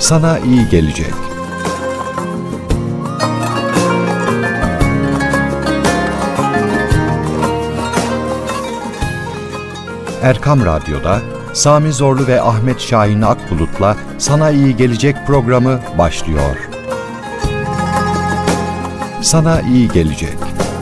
sana iyi gelecek. Erkam Radyo'da Sami Zorlu ve Ahmet Şahin Akbulut'la Sana İyi Gelecek programı başlıyor. Sana iyi gelecek.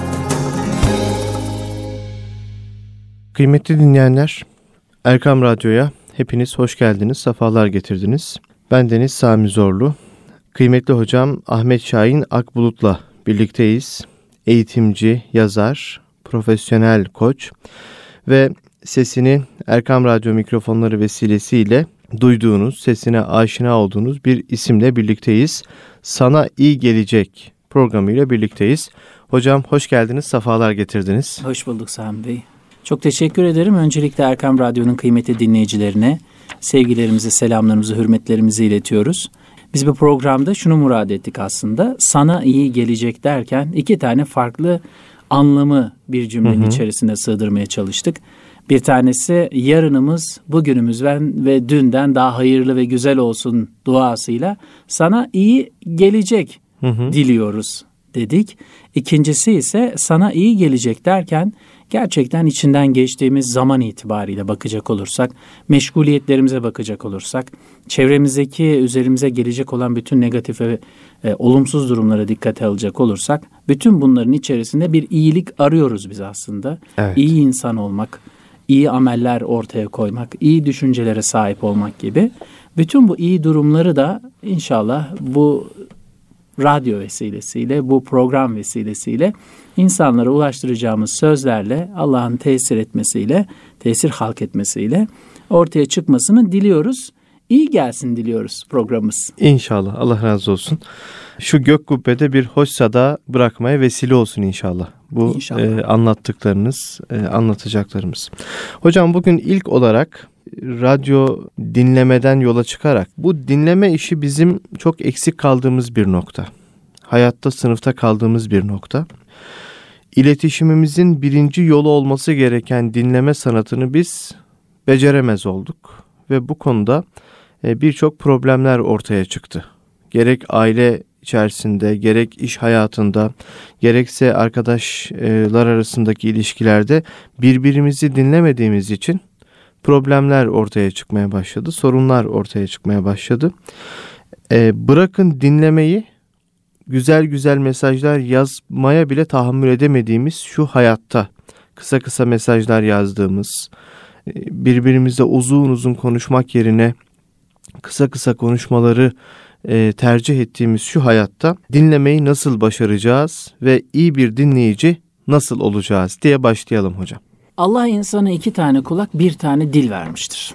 Kıymetli dinleyenler, Erkam Radyo'ya hepiniz hoş geldiniz, sefalar getirdiniz. Bendeniz Sami Zorlu, kıymetli hocam Ahmet Şahin Akbulut'la birlikteyiz. Eğitimci, yazar, profesyonel koç ve sesini Erkam Radyo mikrofonları vesilesiyle duyduğunuz, sesine aşina olduğunuz bir isimle birlikteyiz. Sana iyi gelecek programıyla birlikteyiz. Hocam hoş geldiniz, sefalar getirdiniz. Hoş bulduk Sami Bey. Çok teşekkür ederim. Öncelikle Erkam Radyo'nun kıymetli dinleyicilerine sevgilerimizi, selamlarımızı, hürmetlerimizi iletiyoruz. Biz bu programda şunu murad ettik aslında. Sana iyi gelecek derken iki tane farklı anlamı bir cümlenin içerisinde sığdırmaya çalıştık. Bir tanesi yarınımız bugünümüzden ve dünden daha hayırlı ve güzel olsun duasıyla sana iyi gelecek diliyoruz dedik. İkincisi ise sana iyi gelecek derken gerçekten içinden geçtiğimiz zaman itibariyle bakacak olursak, meşguliyetlerimize bakacak olursak, çevremizdeki üzerimize gelecek olan bütün negatif ve olumsuz durumlara dikkate alacak olursak, bütün bunların içerisinde bir iyilik arıyoruz biz aslında. Evet. İyi insan olmak, iyi ameller ortaya koymak, iyi düşüncelere sahip olmak gibi. Bütün bu iyi durumları da inşallah bu radyo vesilesiyle, bu program vesilesiyle insanlara ulaştıracağımız sözlerle, Allah'ın tesir etmesiyle, tesir halk etmesiyle ortaya çıkmasını diliyoruz. İyi gelsin diliyoruz programımız. İnşallah, Allah razı olsun. Şu gök kubbede bir hoş sada bırakmaya vesile olsun inşallah. Bu anlattıklarınız, anlatacaklarımız. Hocam bugün ilk olarak radyo dinlemeden yola çıkarak bu dinleme işi bizim çok eksik kaldığımız bir nokta. Hayatta, sınıfta kaldığımız bir nokta. İletişimimizin birinci yolu olması gereken dinleme sanatını biz beceremez olduk. Ve bu konuda birçok problemler ortaya çıktı. Gerek aile içerisinde, gerek iş hayatında, gerekse arkadaşlar arasındaki ilişkilerde birbirimizi dinlemediğimiz için problemler ortaya çıkmaya başladı, sorunlar ortaya çıkmaya başladı. Bırakın dinlemeyi, güzel güzel mesajlar yazmaya bile tahammül edemediğimiz şu hayatta kısa kısa mesajlar yazdığımız, birbirimizle uzun uzun konuşmak yerine kısa kısa konuşmaları tercih ettiğimiz şu hayatta dinlemeyi nasıl başaracağız ve iyi bir dinleyici nasıl olacağız diye başlayalım hocam. Allah insana 2 tane kulak, 1 tane dil vermiştir.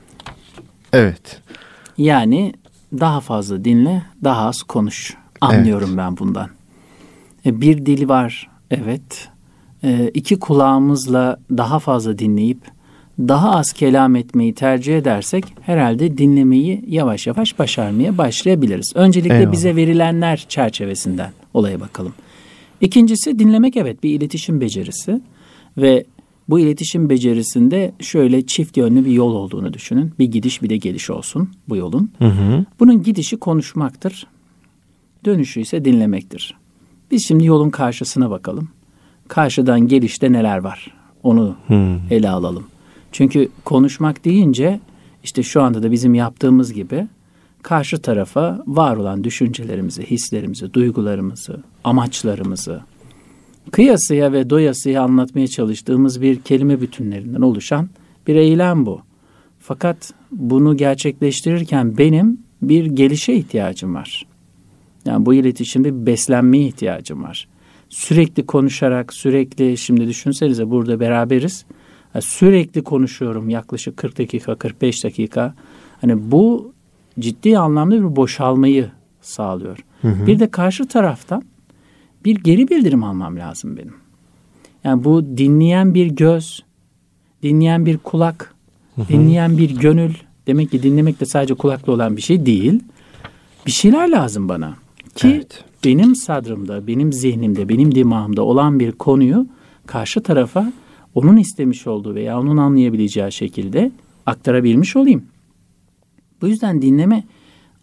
Evet. Yani daha fazla dinle, daha az konuş. Anlıyorum ben bundan. Bir dil var, evet. 2 kulağımızla daha fazla dinleyip daha az kelam etmeyi tercih edersek herhalde dinlemeyi yavaş yavaş başarmaya başlayabiliriz. Öncelikle bize verilenler çerçevesinden olaya bakalım. İkincisi dinlemek, evet, bir iletişim becerisi ve bu iletişim becerisinde şöyle çift yönlü bir yol olduğunu düşünün. Bir gidiş bir de geliş olsun bu yolun. Bunun gidişi konuşmaktır. Dönüşü ise dinlemektir. Biz şimdi yolun karşısına bakalım. Karşıdan gelişte neler var? Onu ele alalım. Çünkü konuşmak deyince işte şu anda da bizim yaptığımız gibi karşı tarafa var olan düşüncelerimizi, hislerimizi, duygularımızı, amaçlarımızı kıyasıya ve doyasıya anlatmaya çalıştığımız bir kelime bütünlerinden oluşan bir eylem bu. Fakat bunu gerçekleştirirken benim bir gelişe ihtiyacım var. Yani bu iletişimde bir beslenmeye ihtiyacım var. Sürekli konuşarak, sürekli, şimdi düşünsenize burada beraberiz. Sürekli konuşuyorum yaklaşık 40 dakika, 45 dakika. Hani bu ciddi anlamda bir boşalmayı sağlıyor. Bir de karşı taraftan bir geri bildirim almam lazım benim. Yani bu dinleyen bir göz, dinleyen bir kulak, dinleyen bir gönül. Demek ki dinlemek de sadece kulakla olan bir şey değil. Bir şeyler lazım bana. Ki benim sadrımda, benim zihnimde, benim dimağımda olan bir konuyu karşı tarafa onun istemiş olduğu veya onun anlayabileceği şekilde aktarabilmiş olayım. Bu yüzden dinleme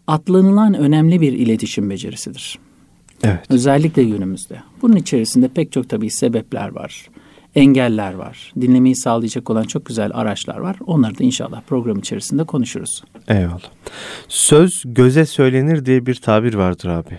atlanılan önemli bir iletişim becerisidir. Evet. Özellikle günümüzde. Bunun içerisinde pek çok tabii sebepler var, engeller var. Dinlemeyi sağlayacak olan çok güzel araçlar var. Onları da inşallah program içerisinde konuşuruz. Eyvallah. Söz göze söylenir diye bir tabir vardır abi.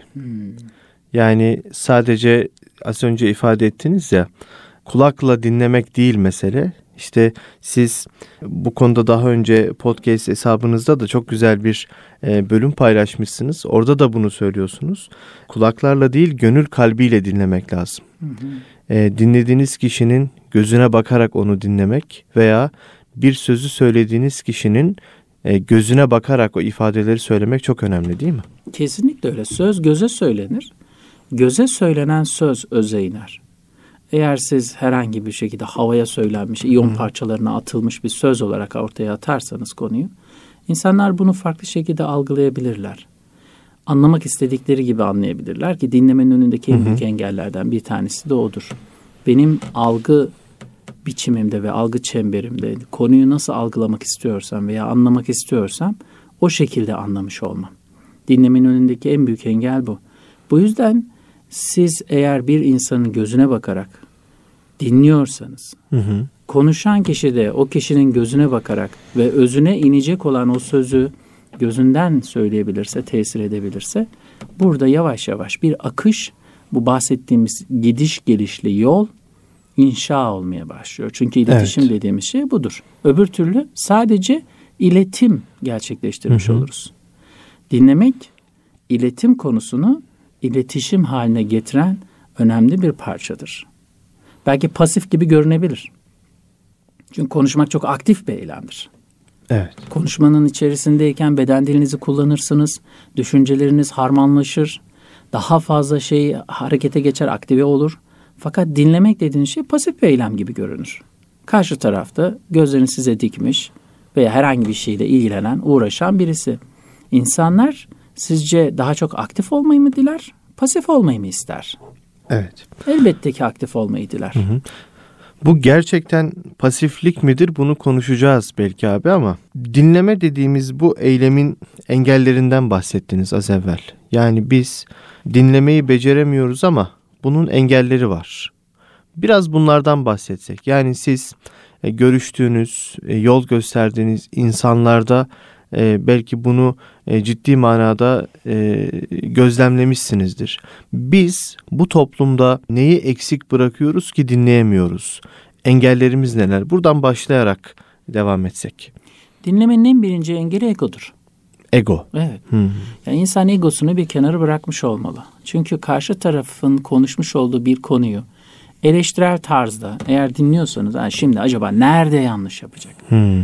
Yani sadece az önce ifade ettiniz ya, kulakla dinlemek değil mesele. İşte siz bu konuda daha önce podcast hesabınızda da çok güzel bir bölüm paylaşmışsınız. Orada da bunu söylüyorsunuz. Kulaklarla değil, gönül kalbiyle dinlemek lazım. Dinlediğiniz kişinin gözüne bakarak onu dinlemek veya bir sözü söylediğiniz kişinin gözüne bakarak o ifadeleri söylemek çok önemli, değil mi? Kesinlikle öyle. Söz göze söylenir. Göze söylenen söz öze iner. Eğer siz herhangi bir şekilde havaya söylenmiş, iyon parçalarına atılmış bir söz olarak ortaya atarsanız konuyu, insanlar bunu farklı şekilde algılayabilirler. Anlamak istedikleri gibi anlayabilirler ki dinlemenin önündeki en büyük engellerden bir tanesi de odur. Benim algı biçimimde ve algı çemberimde konuyu nasıl algılamak istiyorsam veya anlamak istiyorsam o şekilde anlamış olmam. Dinlemenin önündeki en büyük engel bu. Bu yüzden siz eğer bir insanın gözüne bakarak dinliyorsanız, konuşan kişi de o kişinin gözüne bakarak ve özüne inecek olan o sözü gözünden söyleyebilirse, tesir edebilirse, burada yavaş yavaş bir akış, bu bahsettiğimiz gidiş gelişli yol inşa olmaya başlıyor. Çünkü iletişim dediğimiz şey budur. Öbür türlü sadece iletim gerçekleştirmiş oluruz. Dinlemek, iletim konusunu iletişim haline getiren önemli bir parçadır. Belki pasif gibi görünebilir. Çünkü konuşmak çok aktif bir eylemdir. Evet. Konuşmanın içerisindeyken beden dilinizi kullanırsınız, düşünceleriniz harmanlaşır, daha fazla şey harekete geçer, aktive olur. Fakat dinlemek dediğiniz şey pasif bir eylem gibi görünür. Karşı tarafta gözlerini size dikmiş veya herhangi bir şeyle ilgilenen, uğraşan birisi. İnsanlar sizce daha çok aktif olmayı mı diler, pasif olmayı mı ister? Evet. Elbette ki aktif olmayı diler. Bu gerçekten pasiflik midir? Bunu konuşacağız belki abi, ama dinleme dediğimiz bu eylemin engellerinden bahsettiniz az evvel. Yani biz dinlemeyi beceremiyoruz ama bunun engelleri var. Biraz bunlardan bahsetsek. Yani siz görüştüğünüz, yol gösterdiğiniz insanlarda belki bunu ciddi manada gözlemlemişsinizdir. Biz bu toplumda neyi eksik bırakıyoruz ki dinleyemiyoruz? Engellerimiz neler? Buradan başlayarak devam etsek. Dinlemenin en birinci engeli egodur. Ego. Evet. Yani insan egosunu bir kenara bırakmış olmalı. Çünkü karşı tarafın konuşmuş olduğu bir konuyu eleştirel tarzda eğer dinliyorsanız, şimdi acaba nerede yanlış yapacak?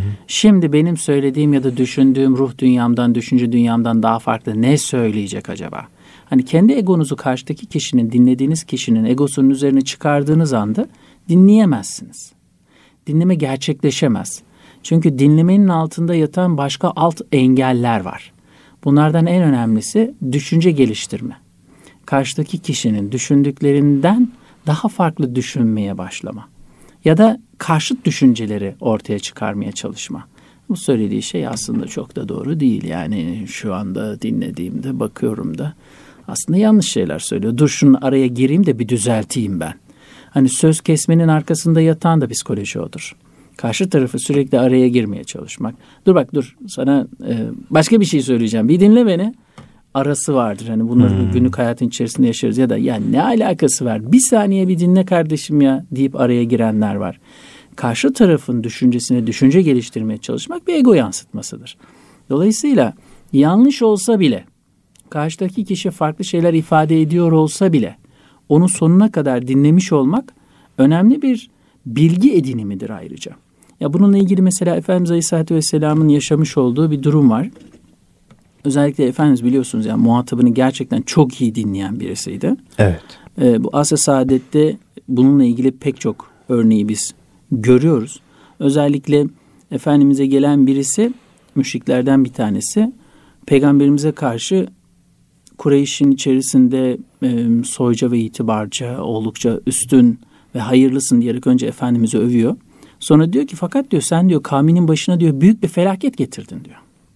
Şimdi benim söylediğim ya da düşündüğüm ruh dünyamdan, düşünce dünyamdan daha farklı ne söyleyecek acaba? Hani kendi egonuzu karşıdaki kişinin, dinlediğiniz kişinin egosunun üzerine çıkardığınız anda dinleyemezsiniz. Dinleme gerçekleşemez. Çünkü dinlemenin altında yatan başka alt engeller var. Bunlardan en önemlisi düşünce geliştirme. Karşıdaki kişinin düşündüklerinden daha farklı düşünmeye başlama. Ya da karşıt düşünceleri ortaya çıkarmaya çalışma. Bu söylediği şey aslında çok da doğru değil. Yani şu anda dinlediğimde, bakıyorum da aslında yanlış şeyler söylüyor. Dur şunun araya gireyim de bir düzelteyim ben. Hani söz kesmenin arkasında yatan da psikoloji odur. Karşı tarafı sürekli araya girmeye çalışmak. Dur sana başka bir şey söyleyeceğim. Bir dinle beni. Arası vardır. Hani bunları günlük hayatın içerisinde yaşarız. Ya da ya ne alakası var? Bir saniye bir dinle kardeşim ya deyip araya girenler var. Karşı tarafın düşüncesine düşünce geliştirmeye çalışmak bir ego yansıtmasıdır. Dolayısıyla yanlış olsa bile, karşıdaki kişi farklı şeyler ifade ediyor olsa bile onu sonuna kadar dinlemiş olmak önemli bir bilgi edinimidir ayrıca. Ya bununla ilgili mesela Efendimiz Aleyhisselatü Vesselam'ın yaşamış olduğu bir durum var. Özellikle Efendimiz biliyorsunuz yani muhatabını gerçekten çok iyi dinleyen birisiydi. Evet. Bu Asr-ı Saadet'te bununla ilgili pek çok örneği biz görüyoruz. Özellikle Efendimiz'e gelen birisi, müşriklerden bir tanesi, Peygamberimize karşı Kureyş'in içerisinde soyca ve itibarca, oldukça üstün ve hayırlısın diyerek önce Efendimiz'i övüyor. Sonra diyor ki fakat diyor sen diyor kavminin başına diyor büyük bir felaket getirdin diyor.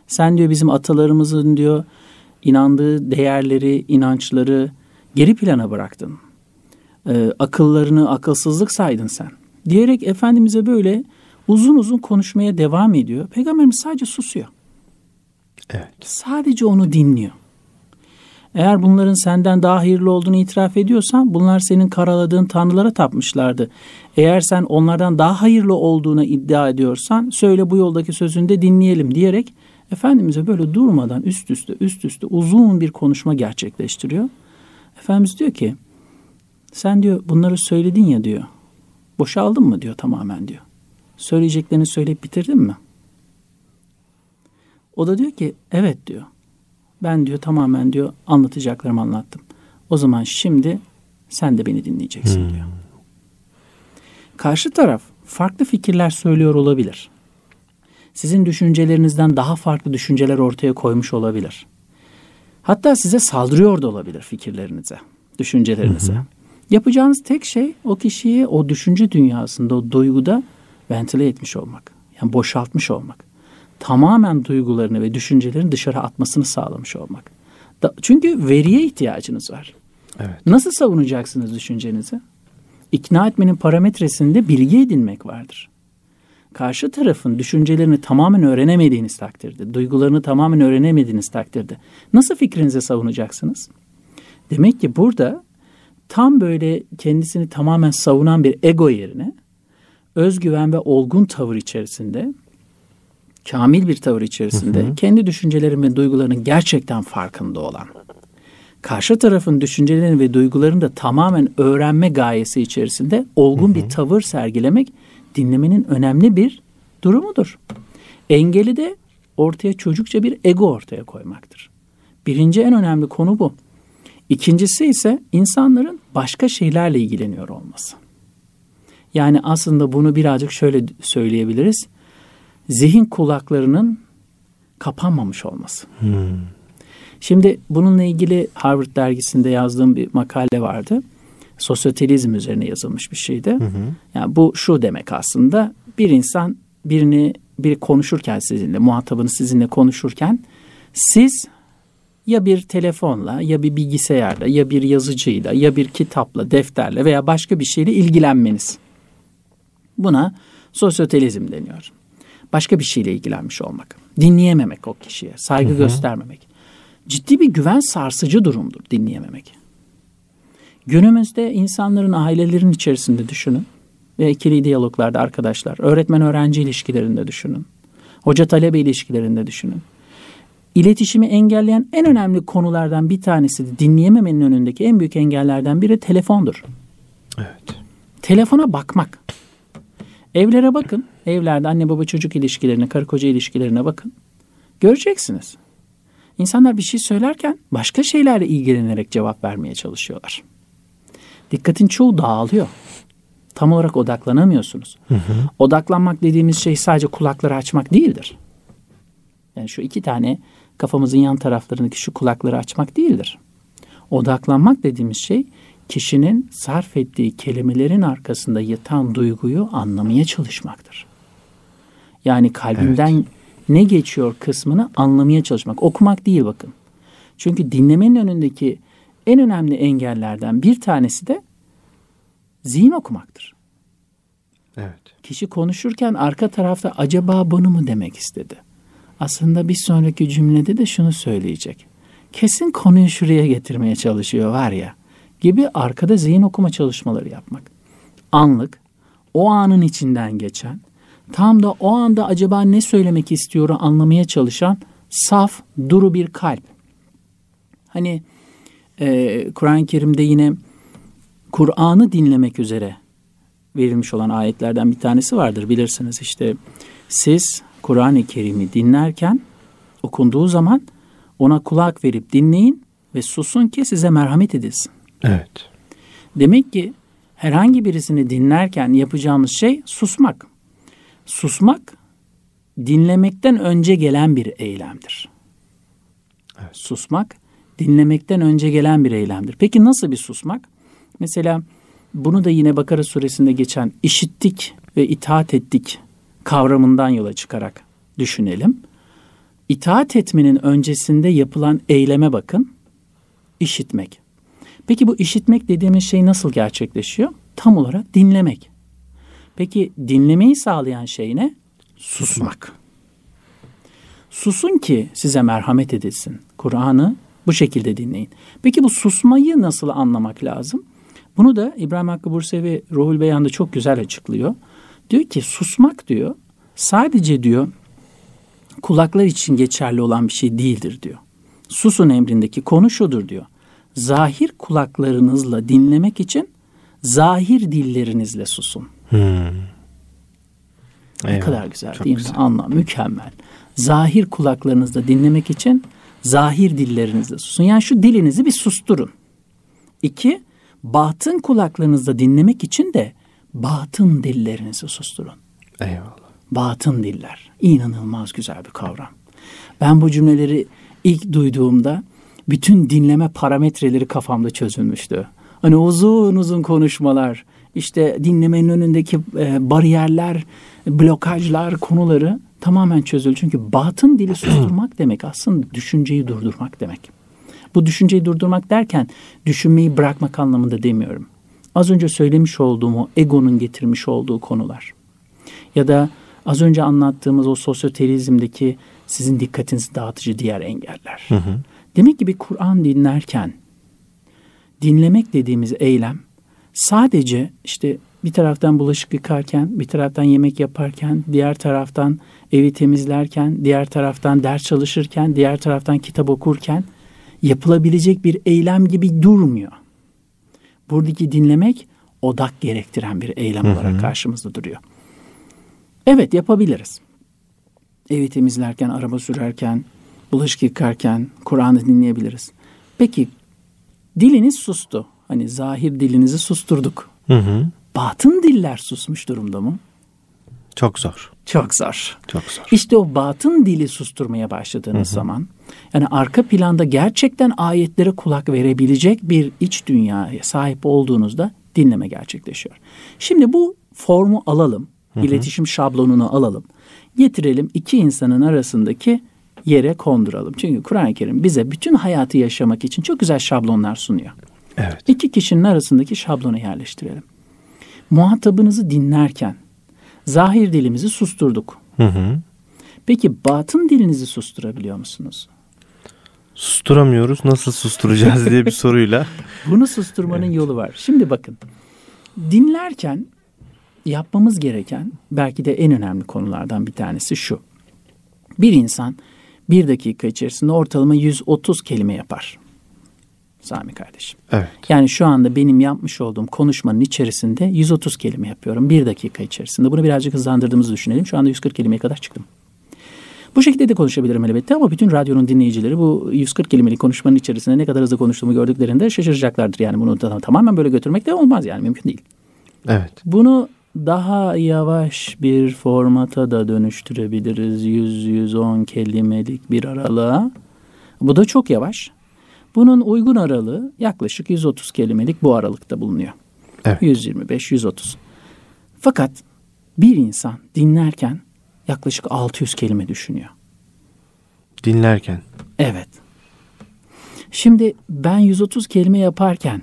Sen diyor bizim atalarımızın diyor inandığı değerleri, inançları geri plana bıraktın. Akıllarını akılsızlık saydın sen. Diyerek Efendimiz'e böyle uzun uzun konuşmaya devam ediyor. Peygamberimiz sadece susuyor. Evet. Sadece onu dinliyor. Eğer bunların senden daha hayırlı olduğunu itiraf ediyorsan bunlar senin karaladığın tanrılara tapmışlardı. Eğer sen onlardan daha hayırlı olduğunu iddia ediyorsan söyle bu yoldaki sözünü de dinleyelim diyerek Efendimiz'e böyle durmadan üst üste uzun bir konuşma gerçekleştiriyor. Efendimiz diyor ki sen diyor bunları söyledin ya diyor. Boşaldın mı diyor tamamen diyor. Söyleyeceklerini söyleyip bitirdin mi? O da diyor ki evet diyor. Ben diyor tamamen diyor anlatacaklarımı anlattım. O zaman şimdi sen de beni dinleyeceksin diyor. Karşı taraf farklı fikirler söylüyor olabilir. Sizin düşüncelerinizden daha farklı düşünceler ortaya koymuş olabilir. Hatta size saldırıyor da olabilir fikirlerinize, düşüncelerinize. Yapacağınız tek şey o kişiyi o düşünce dünyasında, o duyguda ventile etmiş olmak. Yani boşaltmış olmak. Tamamen duygularını ve düşüncelerini dışarı atmasını sağlamış olmak. Çünkü veriye ihtiyacınız var. Evet. Nasıl savunacaksınız düşüncenizi? İkna etmenin parametresinde bilgi edinmek vardır. Karşı tarafın düşüncelerini tamamen öğrenemediğiniz takdirde, duygularını tamamen öğrenemediğiniz takdirde nasıl fikrinizi savunacaksınız? Demek ki burada tam böyle kendisini tamamen savunan bir ego yerine özgüven ve olgun tavır içerisinde, kamil bir tavır içerisinde kendi düşüncelerinin ve duygularının gerçekten farkında olan, karşı tarafın düşüncelerini ve duygularını da tamamen öğrenme gayesi içerisinde olgun bir tavır sergilemek dinlemenin önemli bir durumudur. Engeli de ortaya çocukça bir ego ortaya koymaktır. Birinci en önemli konu bu. İkincisi ise insanların başka şeylerle ilgileniyor olması. Yani aslında bunu birazcık şöyle söyleyebiliriz. Zihin kulaklarının kapanmamış olması. Şimdi bununla ilgili Harvard dergisinde yazdığım bir makale vardı. Sosyotalizm üzerine yazılmış bir şeydi. Yani bu şu demek aslında, bir insan biri konuşurken sizinle, muhatabınız sizinle konuşurken siz ya bir telefonla ya bir bilgisayarla ya bir yazıcıyla ya bir kitapla, defterle veya başka bir şeyle ilgilenmeniz. Buna sosyotalizm deniyor. Başka bir şeyle ilgilenmiş olmak. Dinleyememek o kişiye, saygı göstermemek. Ciddi bir güven sarsıcı durumdur dinleyememek. Günümüzde insanların ailelerin içerisinde düşünün ve ikili diyaloglarda arkadaşlar, öğretmen-öğrenci ilişkilerinde düşünün. Hoca-talebe ilişkilerinde düşünün. İletişimi engelleyen en önemli konulardan bir tanesi de dinleyememenin önündeki en büyük engellerden biri telefondur. Evet. Telefona bakmak. Evlere bakın. Evlerde anne baba çocuk ilişkilerine, karı koca ilişkilerine bakın. Göreceksiniz. İnsanlar bir şey söylerken başka şeylerle ilgilenerek cevap vermeye çalışıyorlar. Dikkatin çoğu dağılıyor. Tam olarak odaklanamıyorsunuz. Odaklanmak dediğimiz şey sadece kulakları açmak değildir. Yani şu iki tane kafamızın yan taraflarındaki şu kulakları açmak değildir. Odaklanmak dediğimiz şey kişinin sarf ettiği kelimelerin arkasında yatan duyguyu anlamaya çalışmaktır. Yani kalbinden ne geçiyor kısmını anlamaya çalışmak. Okumak değil bakın. Çünkü dinlemenin önündeki en önemli engellerden bir tanesi de zihin okumaktır. Evet. Kişi konuşurken arka tarafta acaba bunu mu demek istedi? Aslında bir sonraki cümlede de şunu söyleyecek. Kesin konuyu şuraya getirmeye çalışıyor var ya gibi arkada zihin okuma çalışmaları yapmak. Anlık, o anın içinden geçen, tam da o anda acaba ne söylemek istiyor anlamaya çalışan saf, duru bir kalp. Hani Kur'an-ı Kerim'de yine Kur'an'ı dinlemek üzere verilmiş olan ayetlerden bir tanesi vardır. Bilirsiniz işte siz Kur'an-ı Kerim'i dinlerken okunduğu zaman ona kulak verip dinleyin ve susun ki size merhamet edilsin. Evet. Demek ki herhangi birisini dinlerken yapacağımız şey susmak. Susmak dinlemekten önce gelen bir eylemdir. Evet. Susmak dinlemekten önce gelen bir eylemdir. Peki nasıl bir susmak? Mesela bunu da yine Bakara suresinde geçen işittik ve itaat ettik kavramından yola çıkarak düşünelim. itaat etmenin öncesinde yapılan eyleme bakın. İşitmek. Peki bu işitmek dediğimiz şey nasıl gerçekleşiyor? Tam olarak dinlemek. Peki dinlemeyi sağlayan şey ne? Susmak. Susun ki size merhamet edilsin. Kur'an'ı bu şekilde dinleyin. Peki bu susmayı nasıl anlamak lazım? Bunu da İbrahim Hakkı Bursevi Ruhul Beyan'da çok güzel açıklıyor. Diyor ki susmak diyor sadece diyor kulaklar için geçerli olan bir şey değildir diyor. Susun emrindeki konu şudur diyor. Zahir kulaklarınızla dinlemek için zahir dillerinizle susun. Ne kadar güzel çok değil güzel. mi? Anlam mükemmel. Zahir kulaklarınızla dinlemek için zahir dillerinizle susun. Yani şu dilinizi bir susturun. 2, batın kulaklarınızla dinlemek için de batın dillerinizi susturun. Eyvallah. Batın diller. İnanılmaz güzel bir kavram. Ben bu cümleleri ilk duyduğumda bütün dinleme parametreleri kafamda çözülmüştü. Hani uzun uzun konuşmalar, işte dinlemenin önündeki bariyerler, blokajlar, konuları tamamen çözüldü. Çünkü batın dili susturmak demek aslında düşünceyi durdurmak demek. Bu düşünceyi durdurmak derken düşünmeyi bırakmak anlamında demiyorum. Az önce söylemiş olduğum o egonun getirmiş olduğu konular. Ya da az önce anlattığımız o sosyoterizmdeki sizin dikkatinizi dağıtıcı diğer engeller. Demek ki bir Kur'an dinlerken dinlemek dediğimiz eylem sadece işte bir taraftan bulaşık yıkarken, bir taraftan yemek yaparken, diğer taraftan evi temizlerken, diğer taraftan ders çalışırken, diğer taraftan kitap okurken yapılabilecek bir eylem gibi durmuyor. Buradaki dinlemek odak gerektiren bir eylem olarak karşımızda duruyor. Evet, yapabiliriz. Evi temizlerken, araba sürerken, bulaşık yıkarken Kur'an'ı dinleyebiliriz. Peki diliniz sustu. Hani zahir dilinizi susturduk. Batın diller susmuş durumda mı? Çok zor. Çok zor. Çok zor. İşte o batın dili susturmaya başladığınız zaman, yani arka planda gerçekten ayetlere kulak verebilecek bir iç dünyaya sahip olduğunuzda dinleme gerçekleşiyor. Şimdi bu formu alalım, iletişim şablonunu alalım, getirelim iki insanın arasındaki yere konduralım. Çünkü Kur'an-ı Kerim bize bütün hayatı yaşamak için çok güzel şablonlar sunuyor. Evet. İki kişinin arasındaki şablonu yerleştirelim. Muhatabınızı dinlerken zahir dilimizi susturduk. Peki batın dilinizi susturabiliyor musunuz? Susturamıyoruz. Nasıl susturacağız diye bir soruyla. Bunu susturmanın yolu var. Şimdi bakın. Dinlerken yapmamız gereken belki de en önemli konulardan bir tanesi şu. Bir insan 1 dakika içerisinde ortalama 130 kelime yapar. Sami kardeşim. Evet. Yani şu anda benim yapmış olduğum konuşmanın içerisinde 130 kelime yapıyorum 1 dakika içerisinde. Bunu birazcık hızlandırdığımızı düşünelim. Şu anda 140 kelimeye kadar çıktım. Bu şekilde de konuşabilirim elbette ama bütün radyonun dinleyicileri bu 140 kelimelik konuşmanın içerisinde ne kadar hızlı konuştuğumu gördüklerinde şaşıracaklardır. Yani bunu tamamen böyle götürmek de olmaz, yani mümkün değil. Evet. Bunu daha yavaş bir formata da dönüştürebiliriz. 100-110 kelimelik bir aralığa. Bu da çok yavaş. Bunun uygun aralığı yaklaşık 130 kelimelik bu aralıkta bulunuyor. Evet. 125-130. Fakat bir insan dinlerken yaklaşık 600 kelime düşünüyor. Dinlerken. Evet. Şimdi ben 130 kelime yaparken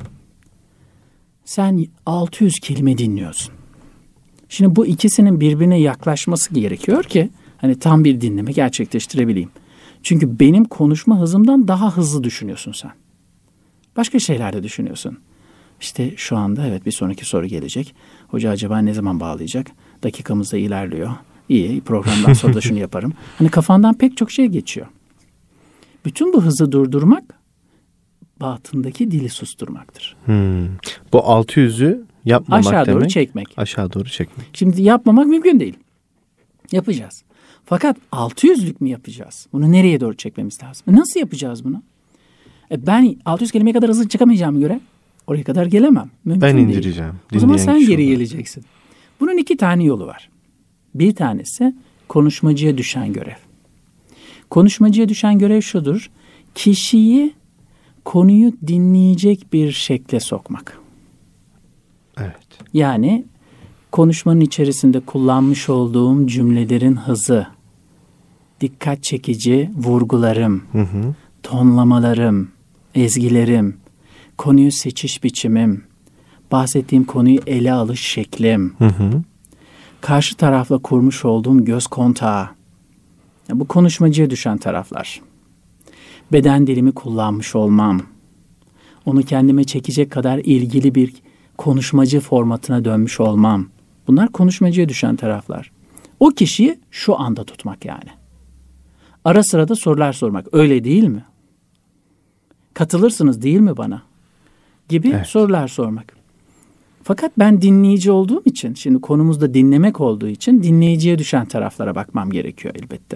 sen 600 kelime dinliyorsun. Şimdi bu ikisinin birbirine yaklaşması gerekiyor ki hani tam bir dinleme gerçekleştirebileyim. Çünkü benim konuşma hızımdan daha hızlı düşünüyorsun sen. Başka şeyler de düşünüyorsun. İşte şu anda evet bir sonraki soru gelecek. Hoca acaba ne zaman bağlayacak? Dakikamız da ilerliyor. İyi, programdan sonra da şunu yaparım. Hani kafandan pek çok şey geçiyor. Bütün bu hızı durdurmak batındaki dili susturmaktır. Bu 600'ü yapmamak aşağı demek. Doğru çekmek. Aşağı doğru çekmek. Şimdi yapmamak mümkün değil. Yapacağız. Fakat 600'lük mü yapacağız? Bunu nereye doğru çekmemiz lazım? Nasıl yapacağız bunu? Ben 600 kelimeye kadar hızlı çıkamayacağıma göre oraya kadar gelemem. Mümkün Ben değil. indireceğim. O zaman sen Dinleyen geri kişi geleceksin. Bunun 2 tane yolu var. Bir tanesi konuşmacıya düşen görev. Konuşmacıya düşen görev şudur. Kişiyi konuyu dinleyecek bir şekle sokmak. Evet. Yani konuşmanın içerisinde kullanmış olduğum cümlelerin hızı, dikkat çekici vurgularım, tonlamalarım, ezgilerim, konuyu seçiş biçimim, bahsettiğim konuyu ele alış şeklim, karşı tarafla kurmuş olduğum göz kontağı, bu konuşmacıya düşen taraflar, beden dilimi kullanmış olmam, onu kendime çekecek kadar ilgili bir konuşmacı formatına dönmüş olmam, bunlar konuşmacıya düşen taraflar. O kişiyi şu anda tutmak yani. Ara sıra da sorular sormak. Öyle değil mi? Katılırsınız değil mi bana? Gibi sorular sormak. Fakat ben dinleyici olduğum için, şimdi konumuzda dinlemek olduğu için dinleyiciye düşen taraflara bakmam gerekiyor elbette.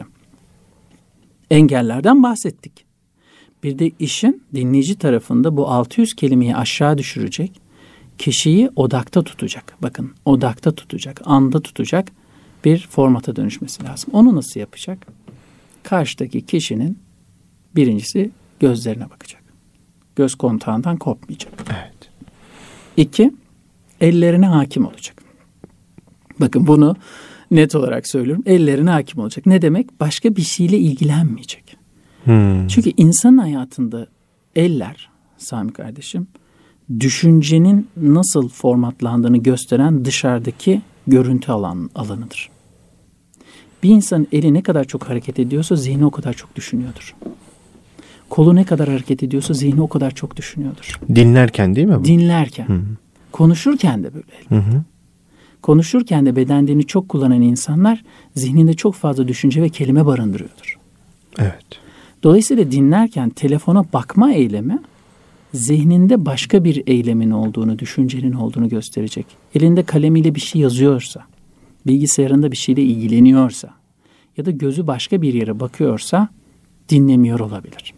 Engellerden bahsettik. Bir de işin dinleyici tarafında bu 600 kelimeyi aşağı düşürecek, kişiyi odakta tutacak. Bakın, odakta tutacak, anda tutacak bir formata dönüşmesi lazım. Onu nasıl yapacak? Karşıdaki kişinin birincisi gözlerine bakacak. Göz kontağından kopmayacak. Evet. 2, ellerine hakim olacak. Bakın bunu net olarak söylüyorum. Ellerine hakim olacak. Ne demek? Başka bir şeyle ilgilenmeyecek. Çünkü insan hayatında eller, Sami kardeşim, düşüncenin nasıl formatlandığını gösteren dışarıdaki görüntü alanıdır. Bir insanın eli ne kadar çok hareket ediyorsa zihni o kadar çok düşünüyordur. Kolu ne kadar hareket ediyorsa zihni o kadar çok düşünüyordur. Dinlerken değil mi bu? Dinlerken. Konuşurken de böyle. Konuşurken de beden dilini çok kullanan insanlar zihninde çok fazla düşünce ve kelime barındırıyordur. Evet. Dolayısıyla dinlerken telefona bakma eylemi zihninde başka bir eylemin olduğunu, düşüncenin olduğunu gösterecek. Elinde kalemiyle bir şey yazıyorsa, bilgisayarında bir şeyle ilgileniyorsa ya da gözü başka bir yere bakıyorsa dinlemiyor olabilir.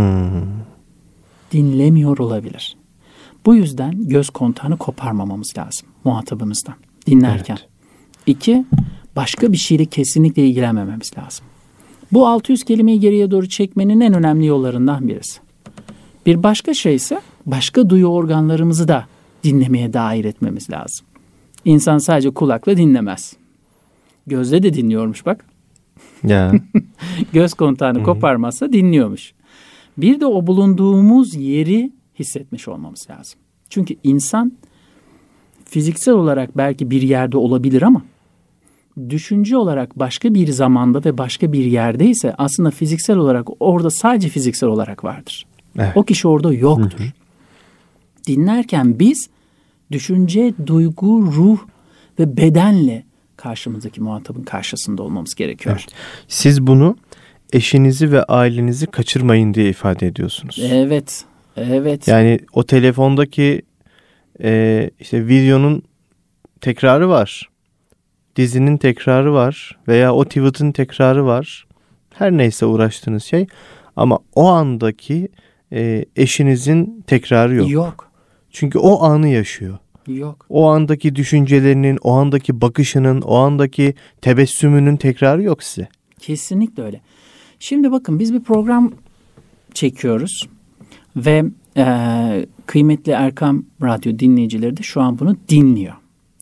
Dinlemiyor olabilir. Bu yüzden göz kontağını koparmamamız lazım muhatabımızdan dinlerken. Evet. 2, başka bir şeyle kesinlikle ilgilenmememiz lazım. Bu 600 kelimeyi geriye doğru çekmenin en önemli yollarından birisi. Bir başka şey ise başka duyu organlarımızı da dinlemeye dahil etmemiz lazım. İnsan sadece kulakla dinlemez. Gözle de dinliyormuş bak. Ya. Göz kontağını koparmazsa dinliyormuş. Bir de o bulunduğumuz yeri hissetmiş olmamız lazım. Çünkü insan fiziksel olarak belki bir yerde olabilir ama düşünce olarak başka bir zamanda ve başka bir yerdeyse aslında fiziksel olarak orada sadece fiziksel olarak vardır. Evet. O kişi orada yoktur. Dinlerken biz düşünce, duygu, ruh ve bedenle karşımızdaki muhatabın karşısında olmamız gerekiyor. Evet. Siz bunu eşinizi ve ailenizi kaçırmayın diye ifade ediyorsunuz. Evet. Evet. Yani o telefondaki işte videonun tekrarı var. Dizinin tekrarı var veya o tweet'in tekrarı var. Her neyse uğraştığınız şey ama o andaki eşinizin tekrarı yok. Yok. Çünkü o anı yaşıyor. Yok. O andaki düşüncelerinin, o andaki bakışının, o andaki tebessümünün tekrarı yok size. Kesinlikle öyle. Şimdi bakın biz bir program çekiyoruz ve kıymetli Erkam Radyo dinleyicileri de şu an bunu dinliyor.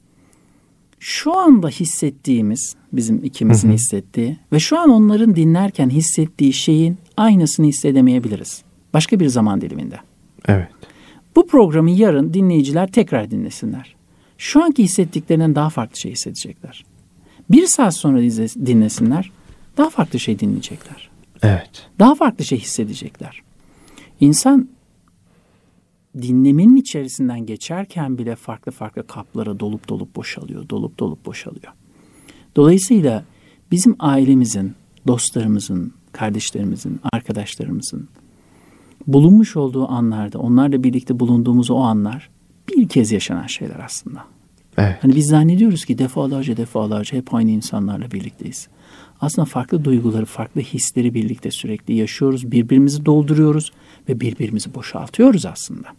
Şu anda hissettiğimiz, bizim ikimizin hissettiği ve şu an onların dinlerken hissettiği şeyin aynısını hissedemeyebiliriz. Başka bir zaman diliminde. Evet. Bu programı yarın dinleyiciler tekrar dinlesinler. Şu anki hissettiklerinden daha farklı şey hissedecekler. 1 saat sonra dinlesinler, daha farklı şey dinleyecekler. Evet. Daha farklı şey hissedecekler. İnsan dinlemenin içerisinden geçerken bile farklı farklı kaplara dolup boşalıyor. Dolayısıyla bizim ailemizin, dostlarımızın, kardeşlerimizin, arkadaşlarımızın bulunmuş olduğu anlarda, onlarla birlikte bulunduğumuz o anlar bir kez yaşanan şeyler aslında. Evet. Hani biz zannediyoruz ki defalarca hep aynı insanlarla birlikteyiz. Aslında farklı duyguları, farklı hisleri birlikte sürekli yaşıyoruz. Birbirimizi dolduruyoruz ve birbirimizi boşaltıyoruz aslında.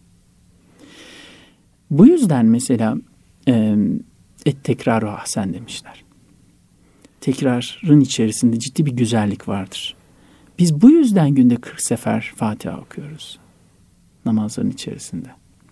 Bu yüzden mesela tekrar-ı ahsen demişler. Tekrarın içerisinde ciddi bir güzellik vardır. Biz bu yüzden günde 40 sefer Fatiha okuyoruz. Namazların içerisinde.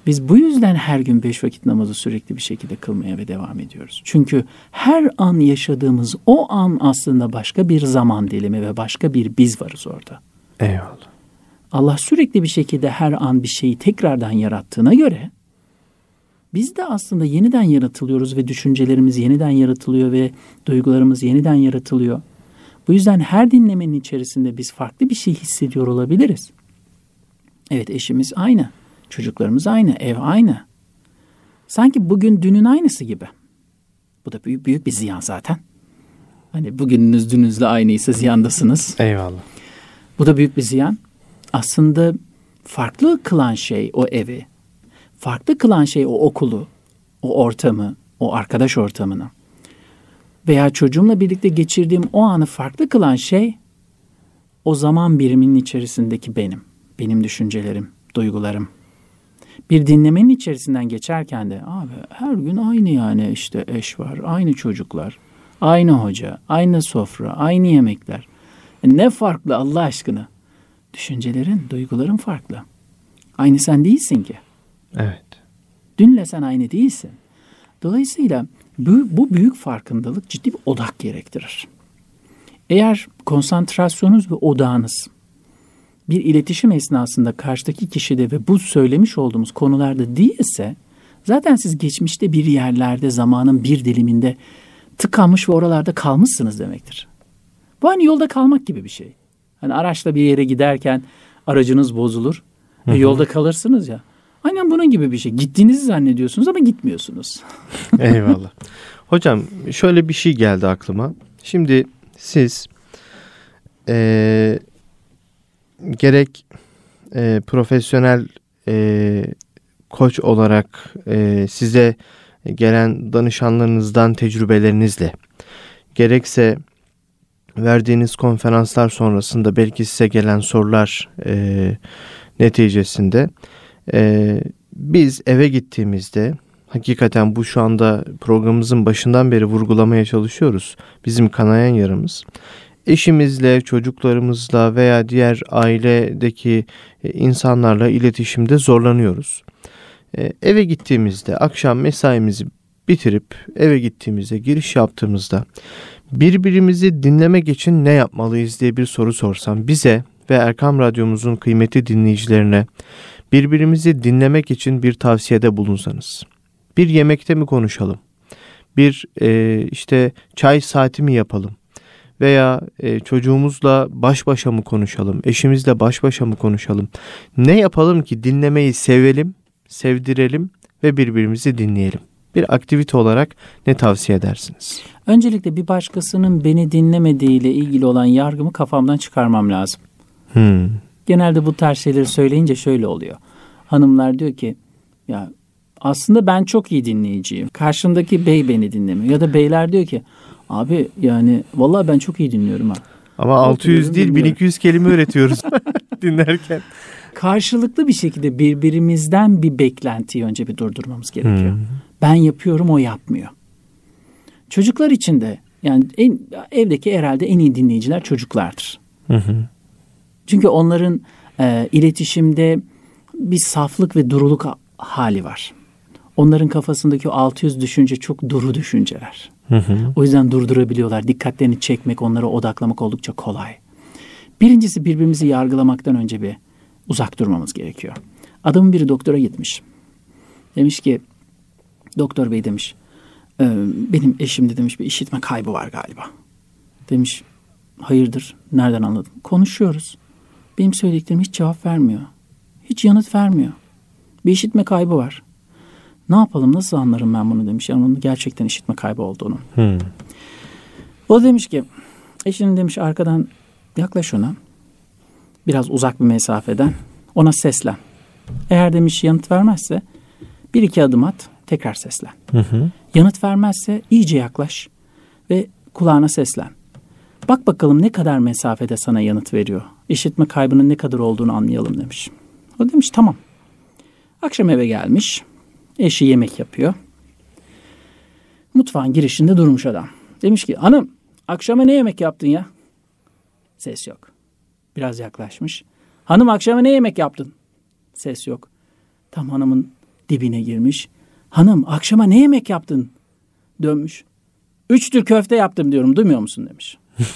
Biz bu yüzden her gün 5 vakit namazı sürekli bir şekilde kılmaya ve devam ediyoruz. Çünkü her an yaşadığımız o an aslında başka bir zaman dilimi ve başka bir biz varız orada. Eyvallah. Allah sürekli bir şekilde her an bir şeyi tekrardan yarattığına göre biz de aslında yeniden yaratılıyoruz ve düşüncelerimiz yeniden yaratılıyor ve duygularımız yeniden yaratılıyor. Bu yüzden her dinlemenin içerisinde biz farklı bir şey hissediyor olabiliriz. Evet, eşimiz aynı, çocuklarımız aynı, ev aynı. Sanki bugün dünün aynısı gibi. Bu da büyük bir ziyan zaten. Hani bugününüz dününüzle aynıysa ziyandasınız. Eyvallah. Bu da büyük bir ziyan. Aslında farklı kılan şey o evi, farklı kılan şey o okulu, o ortamı, o arkadaş ortamını veya çocuğumla birlikte geçirdiğim o anı farklı kılan şey o zaman biriminin içerisindeki benim düşüncelerim, duygularım. Bir dinlemenin içerisinden geçerken de abi her gün aynı, yani işte eş var, aynı çocuklar, aynı hoca, aynı sofra, aynı yemekler. Ne farklı Allah aşkına? Düşüncelerin, duyguların farklı. Aynı sen değilsin ki. Evet. Dünle sen aynı değilsin. Dolayısıyla bu büyük farkındalık ciddi bir odak gerektirir. Eğer konsantrasyonunuz ve odağınız bir iletişim esnasında karşıdaki kişide ve bu söylemiş olduğumuz konularda değilse zaten siz geçmişte bir yerlerde zamanın bir diliminde tıkanmış ve oralarda kalmışsınız demektir. Bu hani yolda kalmak gibi bir şey. Hani araçla bir yere giderken aracınız bozulur ve yolda kalırsınız ya. Aynen bunun gibi bir şey. Gittiğinizi zannediyorsunuz ama gitmiyorsunuz. Eyvallah. Hocam şöyle bir şey geldi aklıma. Şimdi siz gerek profesyonel koç olarak size gelen danışanlarınızdan tecrübelerinizle, gerekse verdiğiniz konferanslar sonrasında belki size gelen sorular neticesinde biz eve gittiğimizde, hakikaten bu şu anda programımızın başından beri vurgulamaya çalışıyoruz. Bizim kanayan yaramız. Eşimizle, çocuklarımızla veya diğer ailedeki insanlarla iletişimde zorlanıyoruz. Eve gittiğimizde, akşam mesaimizi bitirip eve gittiğimizde, giriş yaptığımızda birbirimizi dinlemek için ne yapmalıyız diye bir soru sorsam bize ve Erkam Radyomuzun kıymetli dinleyicilerine birbirimizi dinlemek için bir tavsiyede bulunsanız. Bir yemekte mi konuşalım? Bir işte çay saati mi yapalım? Veya çocuğumuzla baş başa mı konuşalım? Eşimizle baş başa mı konuşalım? Ne yapalım ki dinlemeyi sevelim, sevdirelim ve birbirimizi dinleyelim? Bir aktivite olarak ne tavsiye edersiniz? Öncelikle bir başkasının beni dinlemediğiyle ilgili olan yargımı kafamdan çıkarmam lazım. Genelde bu tarz şeyleri söyleyince şöyle oluyor. Hanımlar diyor ki ya aslında ben çok iyi dinleyiciyim. Karşımdaki bey beni dinlemiyor. Ya da beyler diyor ki abi yani vallahi ben çok iyi dinliyorum ha. Ama 600 değil 1200 kelime öğretiyoruz dinlerken. Karşılıklı bir şekilde birbirimizden bir beklentiyi önce bir durdurmamız gerekiyor. Ben yapıyorum, o yapmıyor. Çocuklar için de yani evdeki herhalde en iyi dinleyiciler çocuklardır. Çünkü onların iletişimde bir saflık ve duruluk hali var. Onların kafasındaki o 600 düşünce çok duru düşünceler. O yüzden durdurabiliyorlar. Dikkatlerini çekmek, onlara odaklamak oldukça kolay. Birincisi birbirimizi yargılamaktan önce bir uzak durmamız gerekiyor. Adamın biri doktora gitmiş. Demiş ki doktor bey demiş benim eşimde demiş bir işitme kaybı var galiba. Demiş hayırdır, nereden anladın? Konuşuyoruz. Benim söylediklerim hiç cevap vermiyor. Hiç yanıt vermiyor. Bir işitme kaybı var. Ne yapalım, nasıl anlarım ben bunu demiş. Yani onun gerçekten işitme kaybı olduğunu. O demiş ki eşinin demiş arkadan yaklaş ona. Biraz uzak bir mesafeden ona seslen. Eğer demiş yanıt vermezse 1-2 adım at, tekrar seslen. Yanıt vermezse iyice yaklaş ve kulağına seslen. Bak bakalım ne kadar mesafede sana yanıt veriyor. İşitme kaybının ne kadar olduğunu anlayalım demiş. O demiş tamam. Akşam eve gelmiş. Eşi yemek yapıyor. Mutfağın girişinde durmuş adam. Demiş ki hanım akşama ne yemek yaptın ya? Ses yok. Biraz yaklaşmış. Hanım akşama ne yemek yaptın? Ses yok. Tam hanımın dibine girmiş. Hanım akşama ne yemek yaptın? Dönmüş. 3 tür köfte yaptım diyorum, duymuyor musun demiş.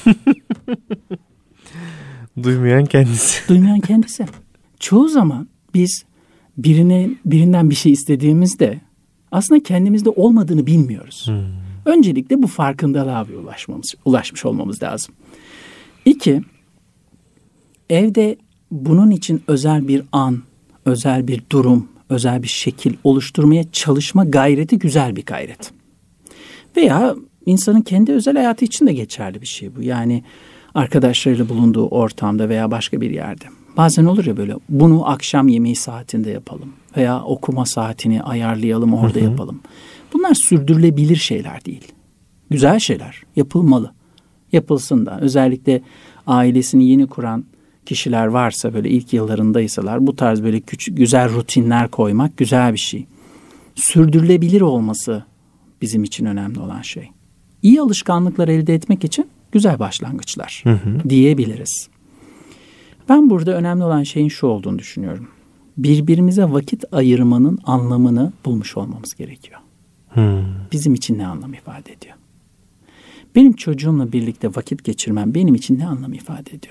Duymayan kendisi. Duymayan kendisi. Çoğu zaman biz birinden bir şey istediğimizde aslında kendimizde olmadığını bilmiyoruz. Öncelikle bu farkındalığa ulaşmış olmamız lazım. 2, evde bunun için özel bir an, özel bir durum, özel bir şekil oluşturmaya çalışma gayreti güzel bir gayret. Veya insanın kendi özel hayatı için de geçerli bir şey bu. Yani arkadaşlarıyla bulunduğu ortamda veya başka bir yerde. Bazen olur ya böyle, bunu akşam yemeği saatinde yapalım veya okuma saatini ayarlayalım, orada yapalım. Bunlar sürdürülebilir şeyler değil. Güzel şeyler, yapılmalı. Yapılsın da. Özellikle ailesini yeni kuran kişiler varsa, böyle ilk yıllarındaysalar, bu tarz böyle küçük güzel rutinler koymak güzel bir şey. Sürdürülebilir olması bizim için önemli olan şey. İyi alışkanlıklar elde etmek için güzel başlangıçlar diyebiliriz. Ben burada önemli olan şeyin şu olduğunu düşünüyorum. Birbirimize vakit ayırmanın anlamını bulmuş olmamız gerekiyor. Bizim için ne anlam ifade ediyor? Benim çocuğumla birlikte vakit geçirmem benim için ne anlam ifade ediyor?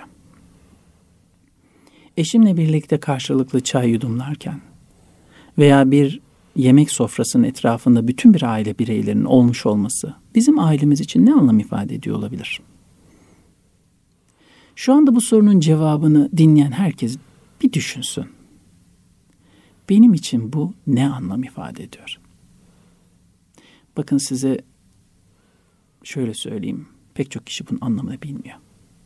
Eşimle birlikte karşılıklı çay yudumlarken veya bir yemek sofrasının etrafında bütün bir aile bireylerinin olmuş olması bizim ailemiz için ne anlam ifade ediyor olabilir? Şu anda bu sorunun cevabını dinleyen herkes bir düşünsün. Benim için bu ne anlam ifade ediyor? Bakın size şöyle söyleyeyim. Pek çok kişi bunun anlamını bilmiyor.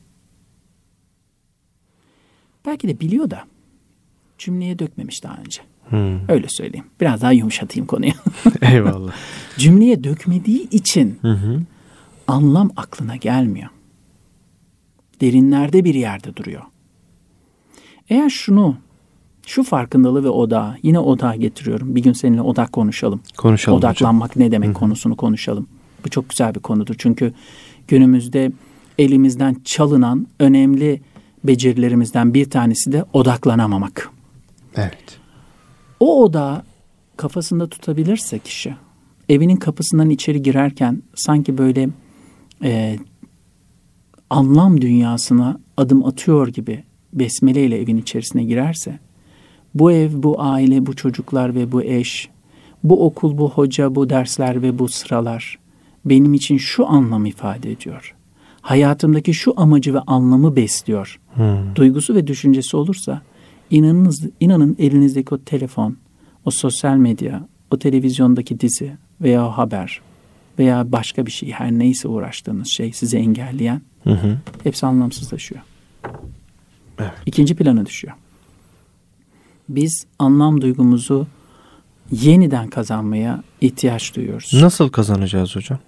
Belki de biliyor da cümleye dökmemiş daha önce. Öyle söyleyeyim. Biraz daha yumuşatayım konuyu. Eyvallah. Cümleye dökmediği için anlam aklına gelmiyor. Derinlerde bir yerde duruyor. Eğer şu farkındalığı ve odağı, yine odağa getiriyorum. Bir gün seninle odak konuşalım. Odaklanmak hocam ne demek konusunu konuşalım. Bu çok güzel bir konudur. Çünkü günümüzde elimizden çalınan önemli becerilerimizden bir tanesi de odaklanamamak. Evet. O odağı kafasında tutabilirse kişi, evinin kapısından içeri girerken sanki böyle anlam dünyasına adım atıyor gibi besmeleyle evin içerisine girerse, bu ev, bu aile, bu çocuklar ve bu eş, bu okul, bu hoca, bu dersler ve bu sıralar benim için şu anlam ifade ediyor. Hayatımdaki şu amacı ve anlamı besliyor. Duygusu ve düşüncesi olursa, inanın elinizdeki o telefon, o sosyal medya, o televizyondaki dizi veya o haber veya başka bir şey, her neyse uğraştığınız şey sizi engelleyen hepsi anlamsızlaşıyor. Evet. İkinci plana düşüyor. Biz anlam duygumuzu yeniden kazanmaya ihtiyaç duyuyoruz. Nasıl kazanacağız hocam?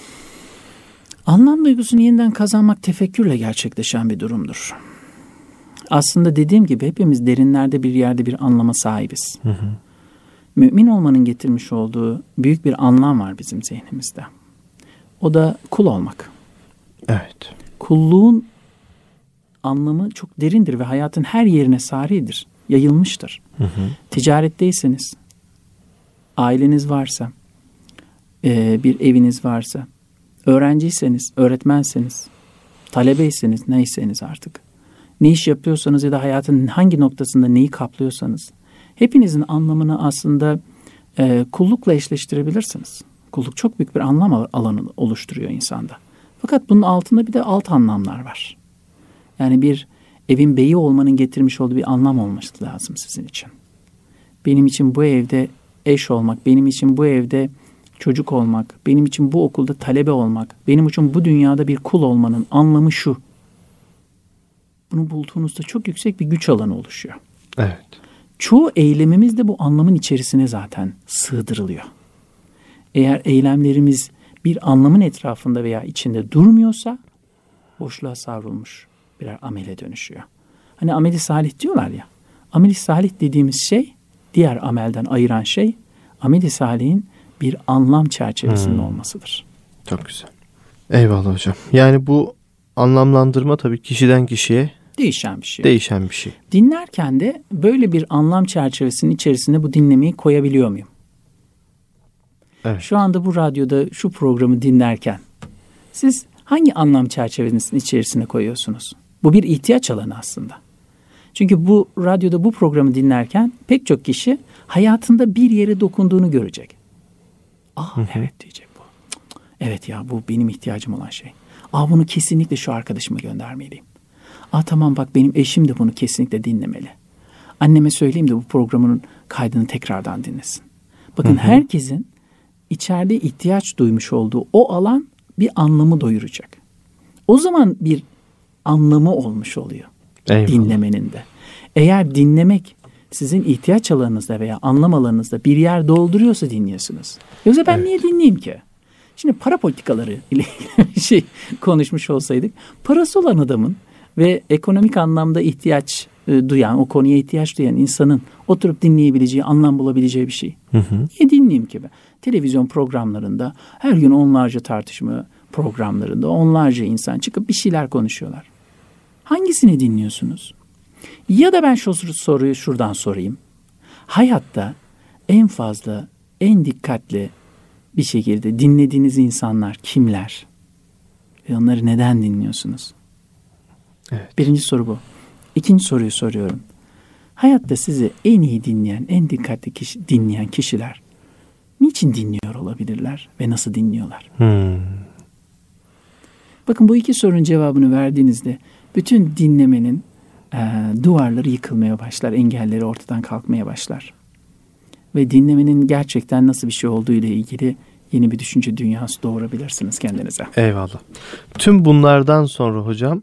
Anlam duygusunu yeniden kazanmak tefekkürle gerçekleşen bir durumdur. Aslında dediğim gibi hepimiz derinlerde bir yerde bir anlama sahibiz. Mümin olmanın getirmiş olduğu büyük bir anlam var bizim zihnimizde. O da kul olmak. Evet. Kulluğun anlamı çok derindir ve hayatın her yerine saridir, yayılmıştır. Ticaretteyseniz, aileniz varsa, bir eviniz varsa, öğrenciyseniz, öğretmenseniz, talebeyseniz, neyseniz artık, ne iş yapıyorsanız ya da hayatın hangi noktasında neyi kaplıyorsanız, hepinizin anlamını aslında kullukla eşleştirebilirsiniz. Kulluk çok büyük bir anlam alanı oluşturuyor insanda. Fakat bunun altında bir de alt anlamlar var. Yani bir evin beyi olmanın getirmiş olduğu bir anlam olması lazım sizin için. Benim için bu evde eş olmak, benim için bu evde çocuk olmak, benim için bu okulda talebe olmak, benim için bu dünyada bir kul olmanın anlamı şu. Bunu bulduğunuzda çok yüksek bir güç alanı oluşuyor. Evet. Çoğu eylemimiz de bu anlamın içerisine zaten sığdırılıyor. Eğer eylemlerimiz bir anlamın etrafında veya içinde durmuyorsa boşluğa savrulmuş birer amele dönüşüyor. Hani ameli salih diyorlar ya. Ameli salih dediğimiz şey, diğer amelden ayıran şey, ameli salihin bir anlam çerçevesinde olmasıdır. Çok güzel. Eyvallah hocam. Yani bu anlamlandırma tabii kişiden kişiye Değişen bir şey. Değişen bir şey. Dinlerken de böyle bir anlam çerçevesinin içerisinde bu dinlemeyi koyabiliyor muyum? Evet. Şu anda bu radyoda şu programı dinlerken siz hangi anlam çerçevesinin içerisine koyuyorsunuz? Bu bir ihtiyaç alanı aslında. Çünkü bu radyoda bu programı dinlerken pek çok kişi hayatında bir yere dokunduğunu görecek. Evet diyecek bu. Evet ya, bu benim ihtiyacım olan şey. Bunu kesinlikle şu arkadaşıma göndermeliyim. Tamam bak, benim eşim de bunu kesinlikle dinlemeli. Anneme söyleyeyim de bu programın kaydını tekrardan dinlesin. Bakın, herkesin içeride ihtiyaç duymuş olduğu o alan bir anlamı doyuracak. O zaman bir anlamı olmuş oluyor. Eyvallah. Dinlemenin de. Eğer dinlemek sizin ihtiyaç alanınızda veya anlam alanınızda bir yer dolduruyorsa dinliyorsunuz. Yoksa ben niye dinleyeyim ki? Şimdi para politikaları ile ilgili bir şey konuşmuş olsaydık, parası olan adamın ve ekonomik anlamda ihtiyaç duyan, o konuya ihtiyaç duyan insanın oturup dinleyebileceği, anlam bulabileceği bir şey. Niye dinleyeyim ki ben? Televizyon programlarında her gün onlarca tartışma programlarında onlarca insan çıkıp bir şeyler konuşuyorlar. Hangisini dinliyorsunuz? Ya da ben şu soruyu şuradan sorayım. Hayatta en fazla, en dikkatli bir şekilde dinlediğiniz insanlar kimler? Ve onları neden dinliyorsunuz? Evet. Birinci soru bu. İkinci soruyu soruyorum. Hayatta sizi en iyi dinleyen, en dikkatli dinleyen kişiler niçin dinliyor olabilirler ve nasıl dinliyorlar? Bakın, bu iki sorunun cevabını verdiğinizde bütün dinlemenin duvarları yıkılmaya başlar, engelleri ortadan kalkmaya başlar. Ve dinlemenin gerçekten nasıl bir şey olduğu ile ilgili yeni bir düşünce dünyası doğurabilirsiniz kendinize. Eyvallah. Tüm bunlardan sonra hocam,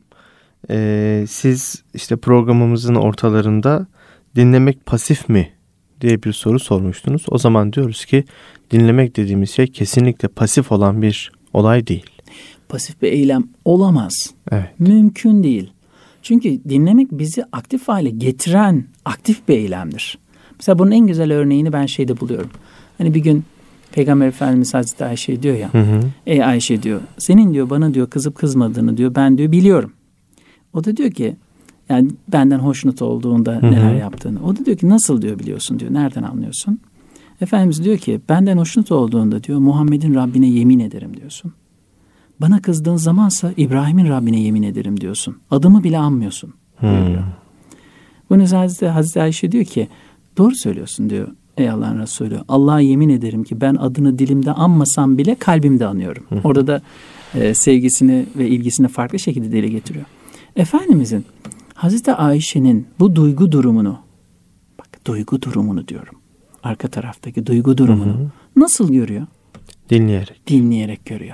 siz işte programımızın ortalarında dinlemek pasif mi diye bir soru sormuştunuz. O zaman diyoruz ki dinlemek dediğimiz şey kesinlikle pasif olan bir olay değil. Pasif bir eylem olamaz. Evet. Mümkün değil. Çünkü dinlemek bizi aktif hale getiren aktif bir eylemdir. Mesela bunun en güzel örneğini ben şeyde buluyorum. Hani bir gün Peygamber Efendimiz Hazreti Ayşe diyor ya. Ey Ayşe diyor, senin diyor bana diyor kızıp kızmadığını diyor ben diyor biliyorum. O da diyor ki, yani benden hoşnut olduğunda neler yaptığını. O da diyor ki nasıl diyor biliyorsun diyor. Nereden anlıyorsun? Efendimiz diyor ki benden hoşnut olduğunda diyor Muhammed'in Rabbine yemin ederim diyorsun. Bana kızdığın zamansa İbrahim'in Rabbine yemin ederim diyorsun. Adımı bile anmıyorsun. Bunun Hazreti Ayşe diyor ki doğru söylüyorsun diyor. Ey Allah'ın Resulü, Allah'a yemin ederim ki ben adını dilimde anmasam bile kalbimde anıyorum. Orada da sevgisini ve ilgisini farklı şekilde dile getiriyor. Efendimizin Hazreti Ayşe'nin bu duygu durumunu, bak duygu durumunu diyorum. Arka taraftaki duygu durumunu nasıl görüyor? Dinleyerek görüyor.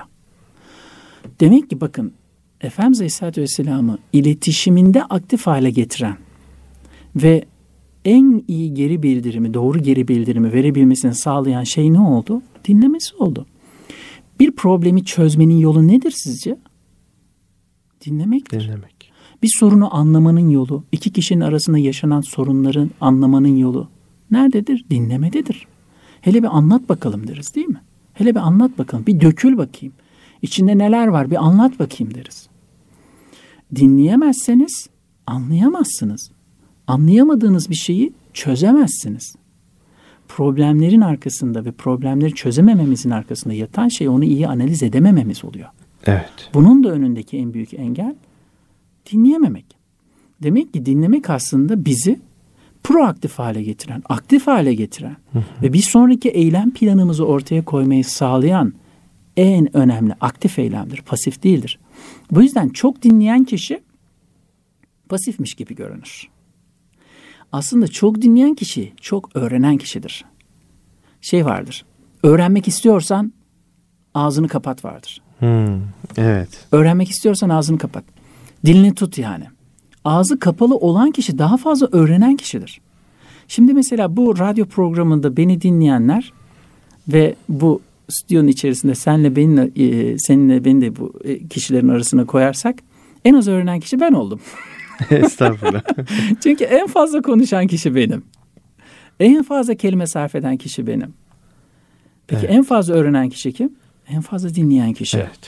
Demek ki bakın, Efendimiz Aleyhisselatü Vesselam'ı iletişiminde aktif hale getiren ve en iyi geri bildirimi, doğru geri bildirimi verebilmesini sağlayan şey ne oldu? Dinlemesi oldu. Bir problemi çözmenin yolu nedir sizce? Dinlemektir. Bir sorunu anlamanın yolu, iki kişinin arasında yaşanan sorunların anlamanın yolu nerededir? Dinlemededir. Hele bir anlat bakalım deriz, değil mi? Hele bir anlat bakalım, bir dökül bakayım. İçinde neler var bir anlat bakayım deriz. Dinleyemezseniz anlayamazsınız. Anlayamadığınız bir şeyi çözemezsiniz. Problemlerin arkasında ve problemleri çözemememizin arkasında yatan şey onu iyi analiz edemememiz oluyor. Evet. Bunun da önündeki en büyük engel dinleyememek. Demek ki dinlemek aslında bizi proaktif hale getiren, aktif hale getiren ve bir sonraki eylem planımızı ortaya koymayı sağlayan en önemli aktif eylemdir, pasif değildir. Bu yüzden çok dinleyen kişi pasifmiş gibi görünür. Aslında çok dinleyen kişi çok öğrenen kişidir. Şey vardır, öğrenmek istiyorsan ağzını kapat vardır. Evet. Öğrenmek istiyorsan ağzını kapat. Dilini tut yani. Ağzı kapalı olan kişi daha fazla öğrenen kişidir. Şimdi mesela bu radyo programında beni dinleyenler ve bu stüdyonun içerisinde seninle beni de bu kişilerin arasına koyarsak en az öğrenen kişi ben oldum. Estağfurullah. Çünkü en fazla konuşan kişi benim. En fazla kelime sarf eden kişi benim. Peki en fazla öğrenen kişi kim? En fazla dinleyen kişi. Evet.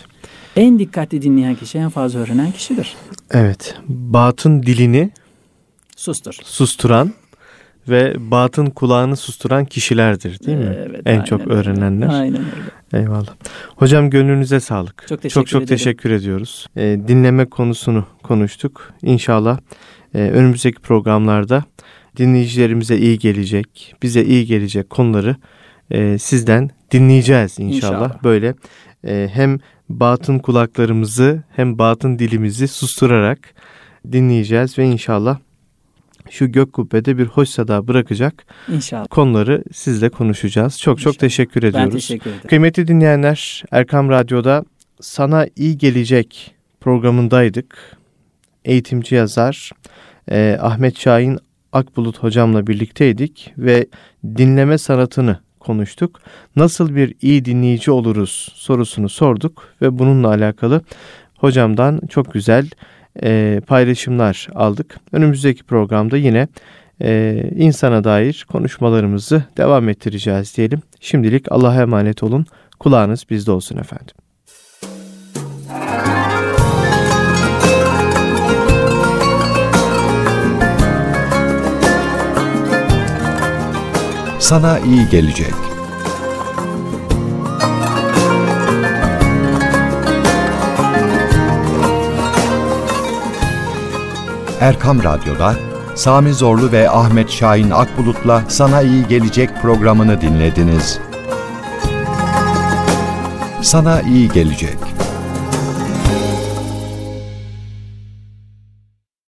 En dikkatli dinleyen kişi en fazla öğrenen kişidir. Evet. Batın dilini susturan ve batın kulağını susturan kişilerdir, değil mi? Evet, en çok öğrenenler. Aynen öyle. Eyvallah. Hocam gönlünüze sağlık. Çok teşekkür ediyoruz. Dinleme konusunu konuştuk. İnşallah önümüzdeki programlarda dinleyicilerimize iyi gelecek, bize iyi gelecek konuları sizden dinleyeceğiz inşallah. Böyle hem batın kulaklarımızı hem batın dilimizi susturarak dinleyeceğiz ve inşallah şu gök kubbede bir hoş sada bırakacak İnşallah konuları sizle konuşacağız. Çok teşekkür ediyoruz. Ben teşekkür ederim. Kıymetli dinleyenler, Erkam Radyo'da Sana İyi Gelecek programındaydık. Eğitimci yazar Ahmet Şahin Akbulut hocamla birlikteydik ve dinleme sanatını konuştuk. Nasıl bir iyi dinleyici oluruz sorusunu sorduk ve bununla alakalı hocamdan çok güzel paylaşımlar aldık. Önümüzdeki programda yine insana dair konuşmalarımızı devam ettireceğiz diyelim. Şimdilik Allah'a emanet olun. Kulağınız bizde olsun efendim. Sana iyi gelecek. Erkam Radyo'da Sami Zorlu ve Ahmet Şahin Akbulut'la Sana İyi Gelecek programını dinlediniz. Sana iyi gelecek.